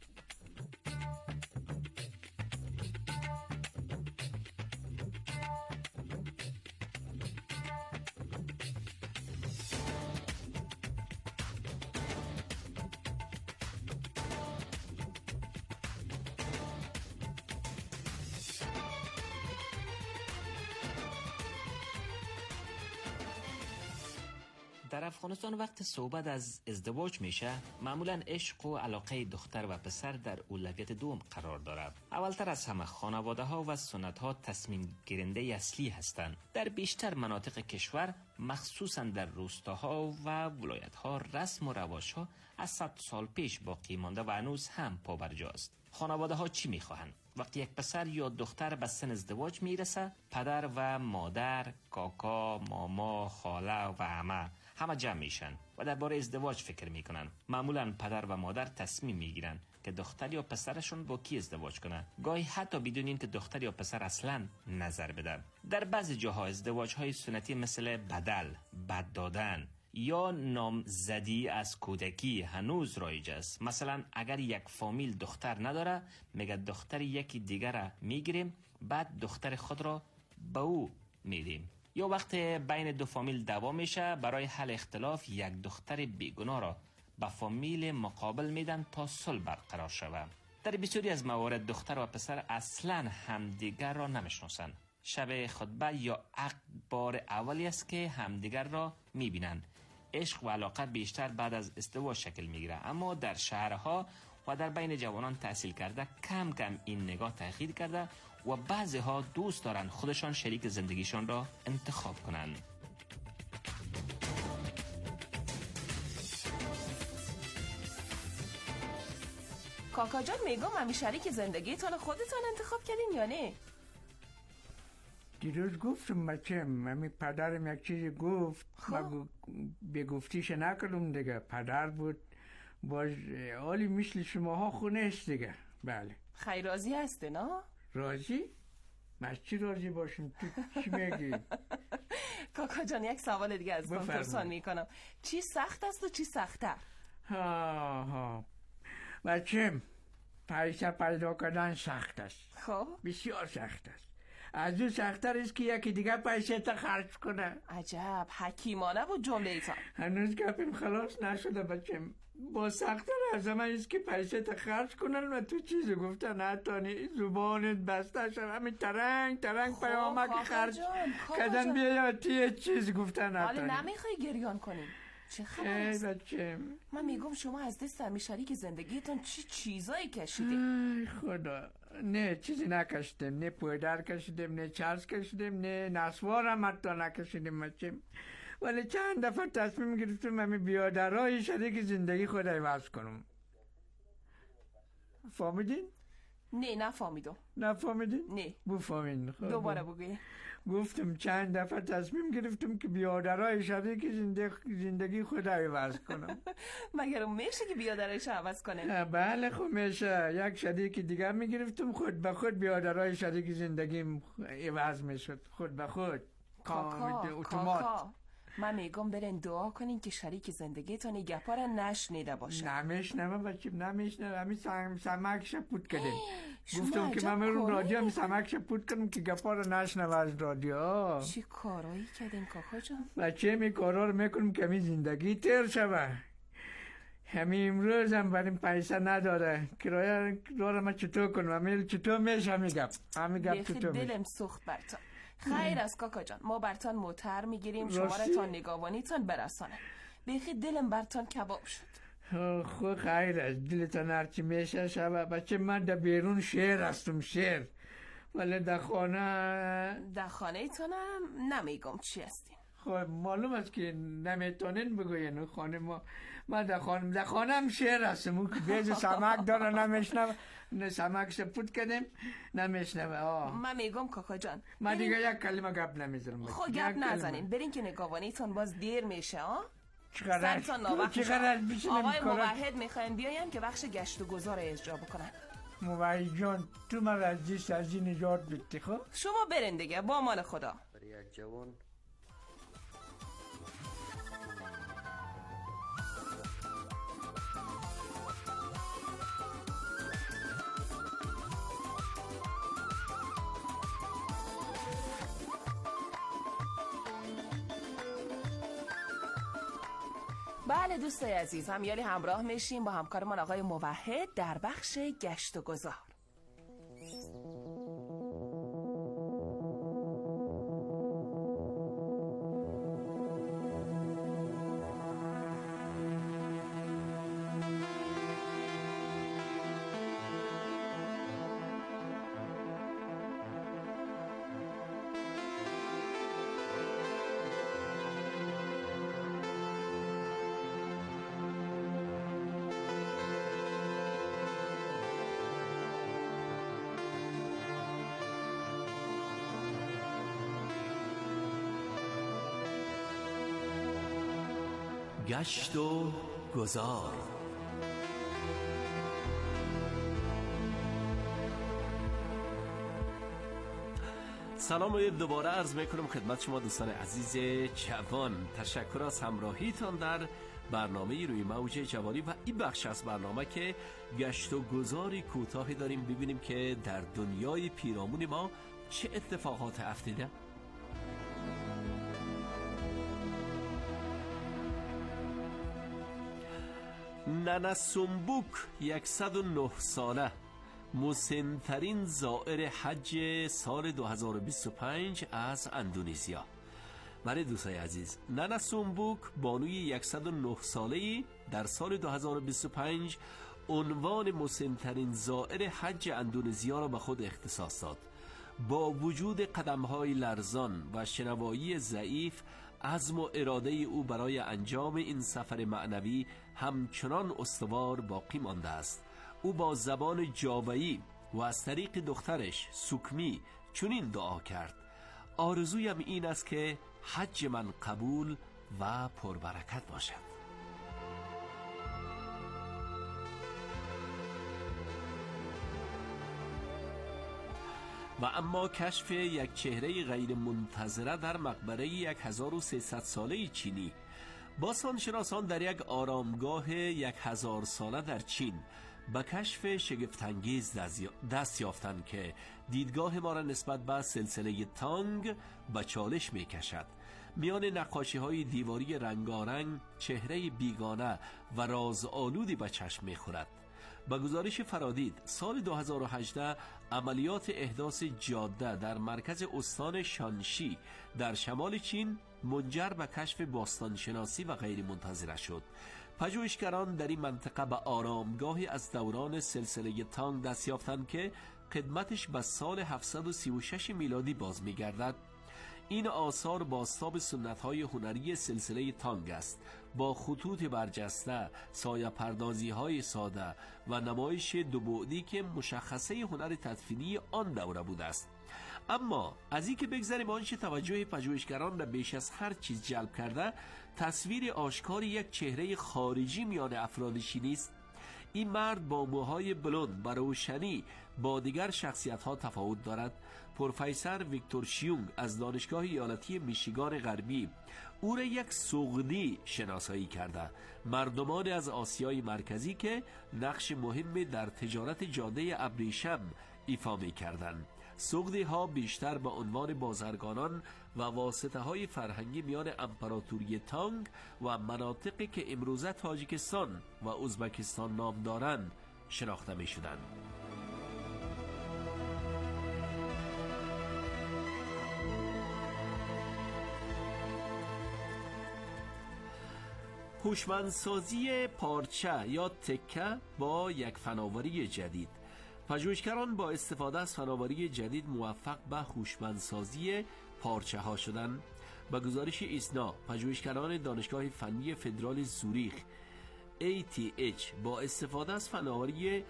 در افغانستان وقت صحبت از ازدواج میشه معمولا عشق و علاقه دختر و پسر در اولویت دوم قرار دارد. اولتر از همه خانواده ها و سنت ها تصمیم گیرنده اصلی هستند. در بیشتر مناطق کشور مخصوصا در روستاها و ولایت ها رسم و رواج ها از 100 سال پیش باقی مانده و هنوز هم پابرجاست. خانواده ها چی میخواهند؟ وقتی یک پسر یا دختر به سن ازدواج میرسه، پدر و مادر، کاکا، ماما، خاله و عمه همه جمع میشن و درباره ازدواج فکر میکنن. معمولا پدر و مادر تصمیم میگیرن که دختر یا پسرشون با کی ازدواج کنه، گاهی حتی بدون این که دختر یا پسر اصلا نظر بدن. در بعضی جاها ازدواج های سنتی مثل بدل، بد دادن یا نامزدی از کودکی هنوز رایج است. مثلا اگر یک فامیل دختر نداره، میگه دختر یکی دیگر را میگیریم، بعد دختر خود را به او میدیم. یا وقت بین دو فامیل دعوا میشه، برای حل اختلاف یک دختر بیگناه را به فامیل مقابل میدن تا صلح برقرار شود. در بسیاری از موارد دختر و پسر اصلا همدیگر را نمیشناسند. شب خطبه یا عقد بار اولی است که همدیگر را میبینند. عشق و علاقه بیشتر بعد از ازدواج شکل میگیره، اما در شهرها و در بین جوانان تحصیل کرده کم کم این نگاه تغییر کرده و بعضی ها دوست دارن خودشان شریک زندگیشان را انتخاب کنند. کاکا جان میگم همی شریک زندگیتان خودتان انتخاب کردین یا نه؟ دیروز گفتم بچم، همی پدرم یک چیزی گفت، من به گفتیش نکردم دیگه. پدر بود باز حالی مثل شماها خونه است دیگه. بله. خیلی راضی هسته نه؟ راضی؟ من چی راضی باشم؟ تو چی میگی؟ کاکا جان یک سوال دیگه از من پرسان میکنم، چی سخت است و چی سخت‌تر؟ ها بچم، پیسه پیدا کردن سخت است. خب بسیار سخت است. از اون سخت‌تر است که یکی دیگه پیسه تا خرج کنه. عجب حکیمانه بود جمله ایتان. هنوز گپیم خلاص نشده بچم. با سخت‌تر از همه است که پیسه تا خرج کنن و تو چیزی گفتن حتی زبانت بسته شد، همین ترنگ پیامه که خرج کردن بیا تی چیز گفتن حتی. حالا نمیخوای گریان کنیم؟ چه خبر است؟ بچم من میگم شما از دست همی شریک زندگیتون چی چیزایی کشیدیم؟ ای خدا، نه چیزی نکشیدیم، نه پودر کشیدیم، نه چرس کشیدیم، نه نسوارم حتی نکشیدیم بچم. ولی چند دفعه تصمیم گرفتم همی بیادرهای شریک زندگی خود عوض کنم. فهمیدین؟ نه نفهمیدم. نفهمیدین؟ نه. بفهمین. دوباره بگوی. گفتم چند دفعه تصمیم گرفتم که بیادرهای شریک زندگی خود عوض کنم. مگر میشه که بیادرایش عوض کنه؟ بله خب میشه. یک شریک دیگر میگرفتم خود به خود بیادرهای شریک زندگیم عوض میشد، خود به خود. کاکا من میگم برین دعا کنین که شریک زندگیتون این گپا را نشنیده باشه. نمیشنوه بچیم، نمیشنوه. همین سمکش پود کردیم. گفتم که من میرم رادیو همین سمکش پود کنم که گپا را نشنوه از رادیو. چی کارایی کردین کاکا جان؟ بچه می کارا رو میکنم که همین زندگی تیر شوه. همین امروز هم بریم پیسه نداره، کرایه رو من چطور کنم؟ همین چطور میشه همین گپ چطور میشه؟ دلم سوخت برتان. خیر از کاکا جان، ما برتان موتر میگیریم شما را تا نگاوانیتان برسانه. بیخی دلم برتان کباب شد. خب خیر از دلتان هرچی میشه شبه. بچه من در بیرون شعر هستم، شعر، ولی در خانه ایتانم نمیگم چی هستین. خب معلوم است که نمیتونین بگوین خانه ما در خانه هم شعر هستم. اون که بیز سمک داره نمیشنوه، سمک سپود کردیم نمیشنوه. من میگم کاکا جان من دیگه یک کلمه گپ نمیزنم. خب گپ نزنین، برین که نگاوانیتان باز دیر میشه. چقدر آقای موحد میخواین بیاین که بخش گشت و گذار اجرا بکنن. موحد جان تو من از این نجات بدی. خب شما برین دیگه، با مال خدا. برای یک جوان بله دوستای عزیز، همیاری همراه میشیم با همکارمان آقای موحد در بخش گشت و گذار. گشت و گذار. سلام و دوباره عرض میکنم خدمت شما دوستان عزیز جوان. تشکر از همراهیتان در برنامه روی موج جوانی و این بخش از برنامه که گشت و گذاری کوتاهی داریم ببینیم که در دنیای پیرامون ما چه اتفاقات افتاده. نانا سومبوک 109 ساله مسن‌ترین زائر حج سال 2025 از اندونزیا. برای دوستای عزیز، نانا سومبوک بانوی 109 ساله‌ای در سال 2025 عنوان مسن‌ترین زائر حج اندونزیا را به خود اختصاص داد. با وجود قدم‌های لرزان و شنوایی ضعیف، عزم و اراده او برای انجام این سفر معنوی همچنان استوار باقی مانده است. او با زبان جاوایی و از طریق دخترش سوکمی چنین دعا کرد: آرزویم این است که حج من قبول و پربرکت باشد. و اما کشف یک چهره غیر منتظره در مقبره 1300 ساله چینی. باستانشناسان در یک آرامگاه 1000 ساله در چین به کشف شگفت‌انگیز دست یافتند که دیدگاه ما را نسبت به سلسله تانگ به چالش می کشد. میان نقاشی‌های دیواری رنگارنگ چهره بیگانه و رازآلودی به چشم می خورد. با گزارش فرادید سال 2018 عملیات احداث جاده در مرکز استان شانشی در شمال چین منجر به کشف باستانشناسی و غیر منتظره شد. پژوهشگران در این منطقه به آرامگاهی از دوران سلسله تانگ دست یافتند که قدمتش به سال 736 میلادی باز می‌گردد. این آثار بازتاب سنت‌های هنری سلسله تانگ است، با خطوط برجسته، سایه پردازی‌های ساده و نمایش دو بعدی که مشخصه هنر تدفینی آن دوره بوده است. اما از این که بگذریم، آنچه توجه پژوهشگران را بیش از هر چیز جلب کرده، تصویر آشکار یک چهره خارجی میان افراد چینی است. این مرد با موهای بلند و روشنی با دیگر شخصیت‌ها تفاوت دارد. پروفسور ویکتور شیونگ از دانشگاه ایالتی میشیگان غربی او را یک سوغدی شناسایی کرده، مردمان از آسیای مرکزی که نقش مهمی در تجارت جاده ابریشم ایفا می‌کردند. سوغدی ها بیشتر به عنوان بازرگانان و واسطه های فرهنگی میان امپراتوری تانگ و مناطقی که امروزه تاجیکستان و ازبکستان نام دارند شناخته می شدند. هوشمندسازی پارچه یا تکه با یک فناوری جدید. پژوهشگران با استفاده از فناوری جدید موفق به هوشمندسازی پارچه ها شدند. با گزارش ایسنا، پژوهشگران دانشگاه فنی فدرال زوریخ ATH با استفاده از فناوری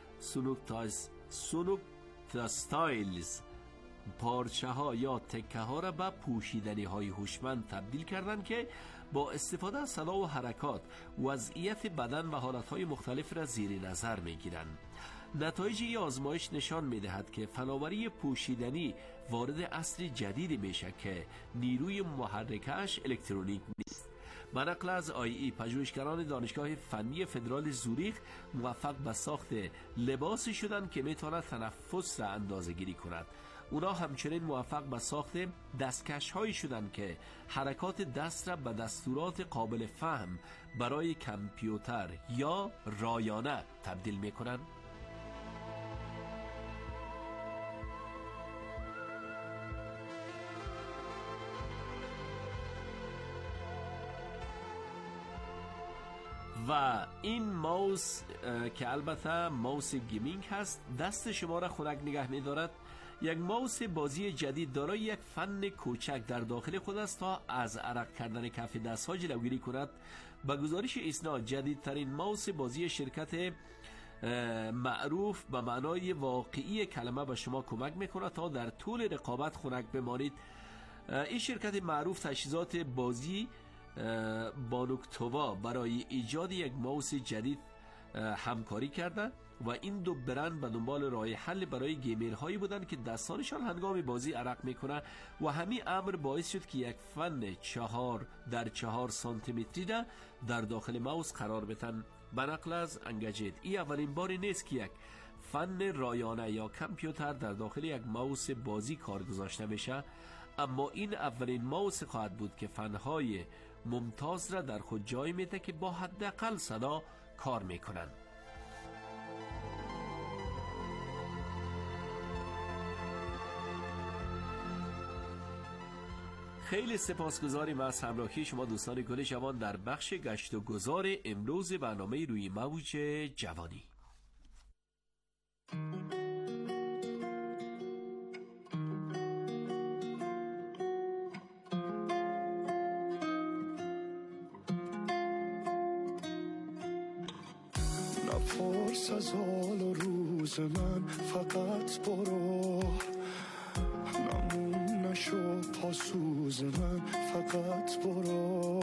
سونوکتاستایلز پارچه ها یا تکه ها را به پوشیدنی های هوشمند تبدیل کردند که با استفاده از صدا و حرکات وضعیت بدن و حالت های مختلف را زیر نظر می گیرند. نتایج این آزمایش نشان می دهد که فناوری پوشیدنی وارد عصر جدیدی می شود که نیروی محرکش الکترونیک نیست. به نقل از IE، پژوهشگران دانشگاه فنی فدرال زوریخ موفق به ساخت لباسی شدند که می تواند تنفس را اندازه گیری کند. اونا همچنین موفق به ساخت دستکش هایی شدند که حرکات دست را به دستورات قابل فهم برای کامپیوتر یا رایانه تبدیل می کنند. و این ماوس که البته ماوس گیمینگ هست، دست شما را خنک نگه می دارد. یک ماوس بازی جدید دارای یک فن کوچک در داخل خود است تا از عرق کردن کف دست ها جلوگیری کند. با گزارش ایسنا، جدیدترین ماوس بازی شرکت معروف به معنای واقعی کلمه به شما کمک میکند تا در طول رقابت خنک بمانید. این شرکت معروف تجهیزات بازی بانوکتووا برای ایجاد یک ماوس جدید همکاری کردند و این دو برند به دنبال راه حل برای گیمرهایی بودند که دستانشان هنگام بازی عرق میکنه و همین امر باعث شد که یک فن 4x4 سانتی متری را در داخل ماوس قرار بدن. به نقل از انگیجت این اولین باری نیست که یک فن رایانه یا کامپیوتر در داخل یک ماوس بازی کار گذاشته بشه، اما این اولین ماوس خواهد بود که فنهای ممتاز را در خود جای میده که با حداقل صدا کار میکنن. خیلی سپاسگزاریم از همراهی شما دوستان گل جوان در بخش گشت و گذار امروز برنامه روی موج جوانی. نپرس از حال و روز من، فقط برو، نمون نشو پاسوز من، فقط برو،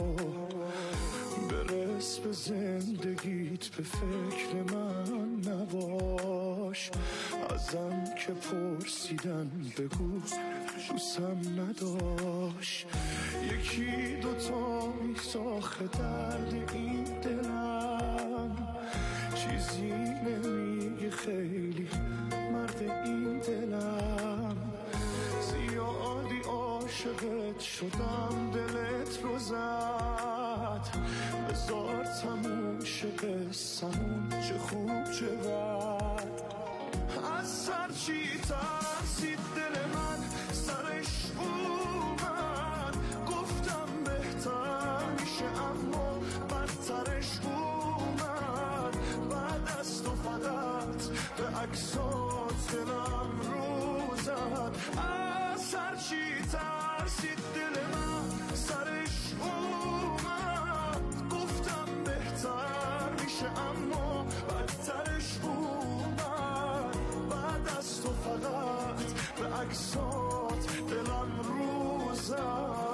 برس به زندگیت، به فکر من نباش، ازم که پرسیدن بگو دوستم نداشت، یکی دوتا میساخه درد این دلم، چیزی نمیگه خیلی مرد این دلم، زیادی عاشقت شدم دلت رو زد، بذار تموم شه قصه‌مون، چه خوب چه بد، از سر چی ترسید دل من سرش اومد، گفتم بهتر میشه اما بدترش اومد، بعد از تو فقط به عکسات دلم رو زد، از سر چی ترسید دل من سرش اومد، گفتم بهتر میشه اما بدترش اومد، بعد از تو فقط به عکسات دلم رو زد.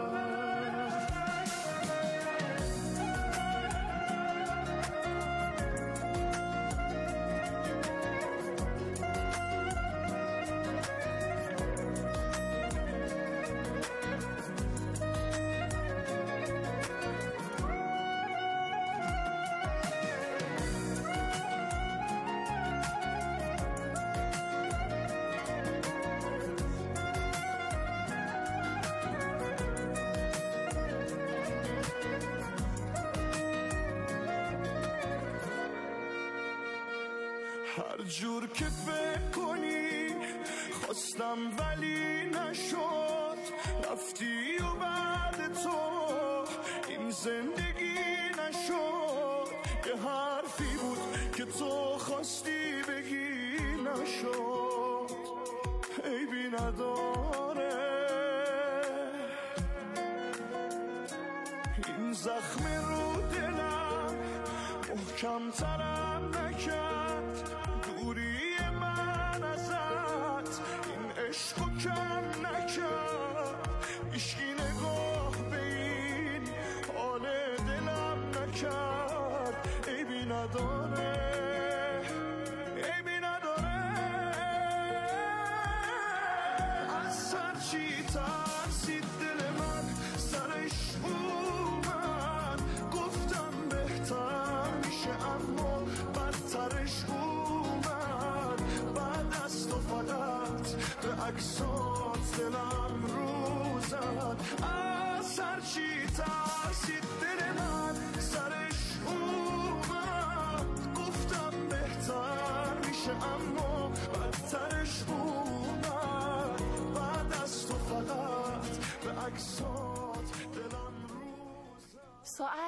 هر جور که فکر کنی خواستم ولی نشد، رفتی و بعد تو این زندگی نشد، یه حرفی بود که تو خواستی بگی نشد، عیبی نداره این زخم رو دلم محکم ترم نکرد، دوری من ازت این عشقو کم نکرد، عشقی نگاه به این حال دلم نکرد، عیبی نداره عیبی نداره، از سر چی ترسید دل من سرش اومد، گفتم بهتر میشه اما بدترش اومد، بعد از تو فقط به عکسات دلم رو زد، از سر چی ترسید دل من سرش اومد، گفتم بهتر میشه اما بدترش اومد، بعد از تو فقط به عکسات دلم رو زد.